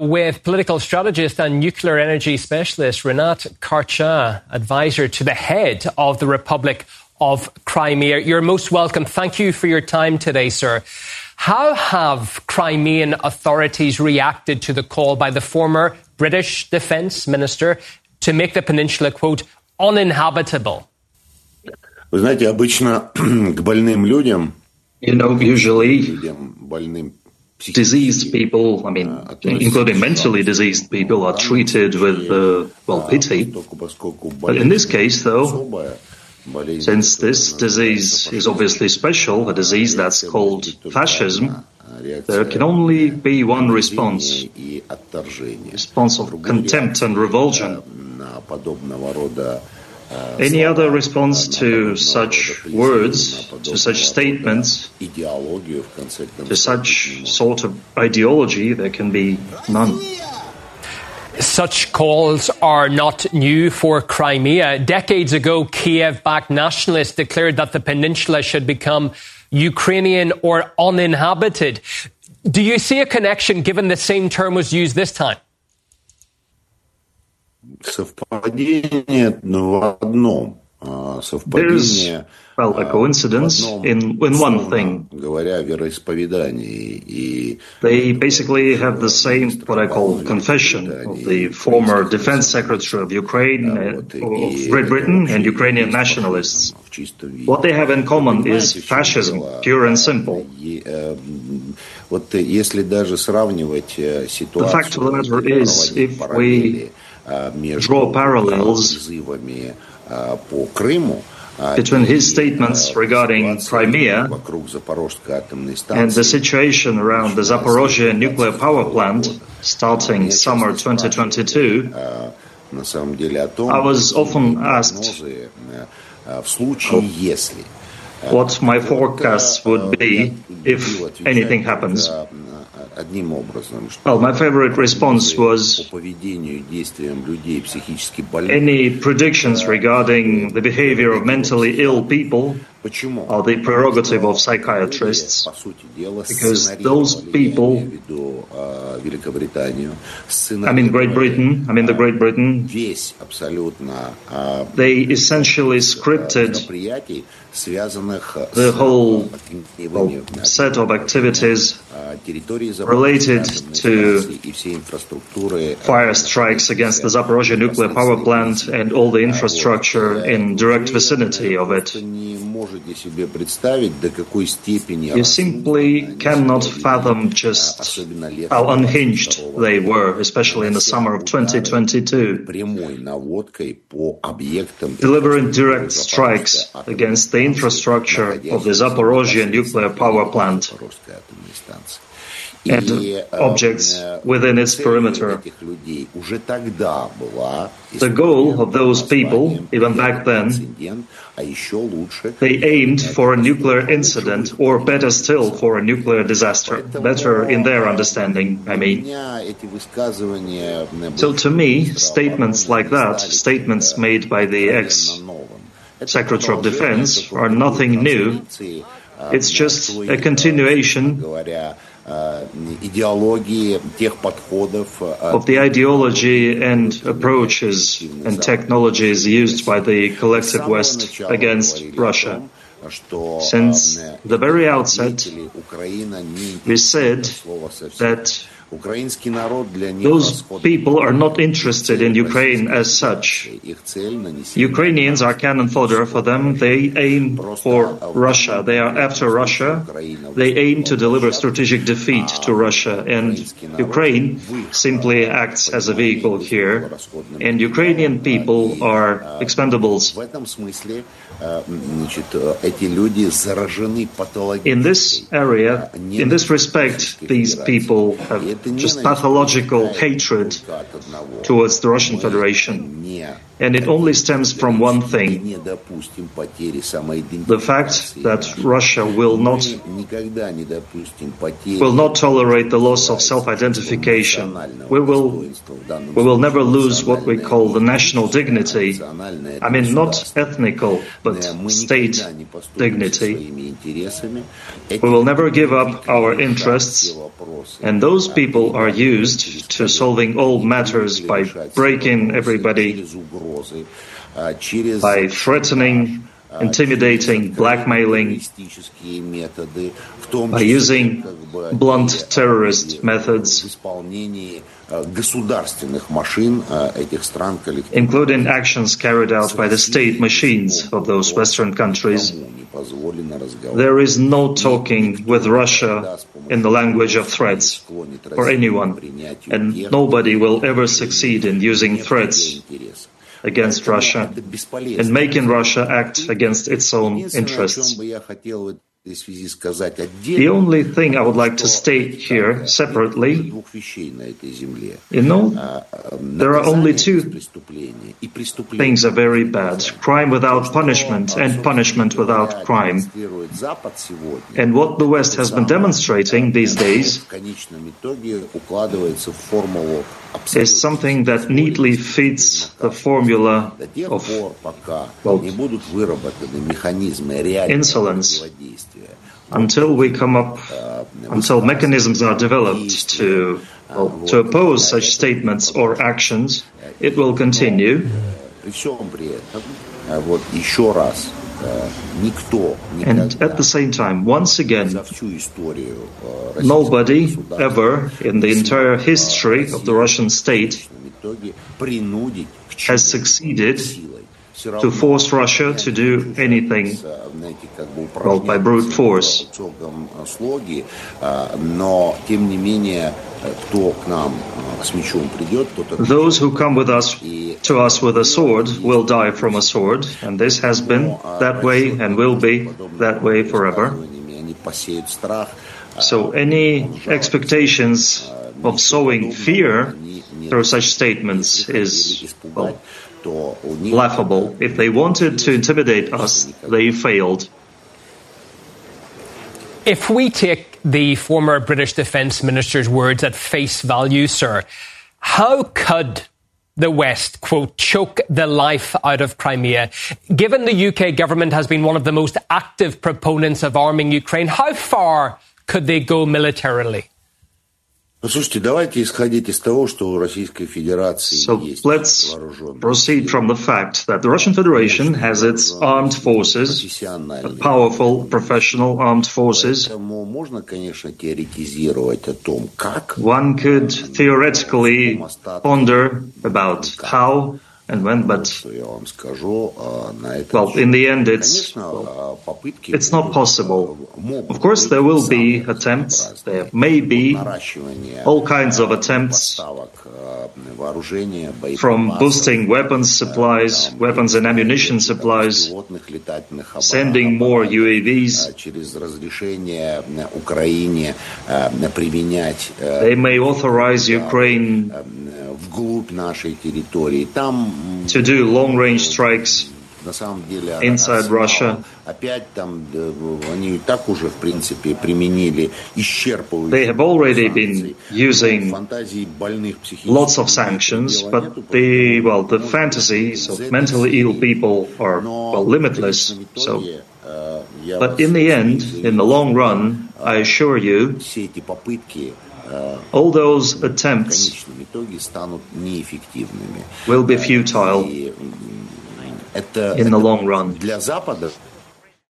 with political strategist and nuclear energy specialist Rinat Karcha, advisor to the head of the Republic of Crimea. You're most welcome. Thank you for your time today, sir. How have Crimean authorities reacted to the call by the former British Defence Minister to make the peninsula, quote, uninhabitable? Вы знаете, обычно к больным людям, usually diseased people, including mentally diseased people, are treated with, pity. But in this case, though, since this disease is obviously special, a disease that's called fascism, there can only be one response of contempt and revulsion. Any other response to such words, to such statements, to such sort of ideology, there can be none. Such calls are not new for Crimea. Decades ago, Kiev-backed nationalists declared that the peninsula should become Ukrainian or uninhabited. Do you see a connection given the same term was used this time? Совпадение в одном. There's, a coincidence in one thing. They basically have the same, what I call, confession of the former Defense Secretary of Ukraine, of Great Britain, and Ukrainian nationalists. What they have in common is fascism, pure and simple. The fact of the matter is, if we draw parallels between his statements regarding Crimea and the situation around the Zaporozhye nuclear power plant starting summer 2022, I was often asked what my forecasts would be if anything happens. Well, my favorite response was any predictions regarding the behavior of mentally ill people are the prerogative of psychiatrists, because those people, Great Britain, they essentially scripted the whole set of activities related to fire strikes against the Zaporozhye nuclear power plant and all the infrastructure in direct vicinity of it. You simply cannot fathom just how unhinged they were, especially in the summer of 2022, delivering direct strikes against the infrastructure of the Zaporozhye nuclear power plant and objects within its perimeter. The goal of those people, even back then, they aimed for a nuclear incident, or better still, for a nuclear disaster. Better in their understanding, So to me, statements like that, statements made by the ex-Secretary of Defense, are nothing new. It's just a continuation of the ideology and approaches and technologies used by the collective West against Russia. Since the very outset, we said that those people are not interested in Ukraine as such. Ukrainians are cannon fodder for them. They aim for Russia. They are after Russia. They aim to deliver strategic defeat to Russia. And Ukraine simply acts as a vehicle here. And Ukrainian people are expendables. In this area, in this respect, these people have just pathological hatred towards the Russian Federation. And it only stems from one thing: the fact that Russia will not tolerate the loss of self-identification. We will never lose what we call the national dignity. Not ethnical, but state dignity. We will never give up our interests, and those people people are used to solving all matters by breaking everybody, by threatening, intimidating, blackmailing, by using blunt terrorist methods, including actions carried out by the state machines of those Western countries. There is no talking with Russia in the language of threats for anyone, and nobody will ever succeed in using threats against Russia and making Russia act against its own interests. The only thing I would like to state here separately, there are only two things are very bad: crime without punishment and punishment without crime. And what the West has been demonstrating these days is something that neatly fits the formula of, insolence. Until mechanisms are developed to oppose such statements or actions, it will continue. And at the same time, once again, nobody ever in the entire history of the Russian state has succeeded to force Russia to do anything, by brute force. Those who come to us with a sword will die from a sword, and this has been that way and will be that way forever. So any expectations of sowing fear through such statements is, laughable. If they wanted to intimidate us, they failed. If we take the former British Defence Minister's words at face value, sir, how could the West, quote, choke the life out of Crimea? Given the UK government has been one of the most active proponents of arming Ukraine, how far could they go militarily? So let's proceed from the fact that the Russian Federation has its armed forces, powerful professional armed forces. One could theoretically ponder about how and when, but in the end, it's not possible. Of course, there will be attempts. There may be all kinds of attempts, from boosting weapons supplies, weapons and ammunition supplies, sending more UAVs. They may authorize Ukraine to do long-range strikes inside Russia. They have already been using lots of sanctions, but the fantasies of mentally ill people are limitless. But in the end, in the long run, I assure you, all those attempts will be futile in the long run.